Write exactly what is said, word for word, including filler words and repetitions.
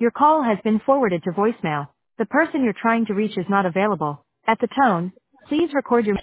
Your call has been forwarded to voicemail. The person you're trying to reach is not available. At the tone, please record your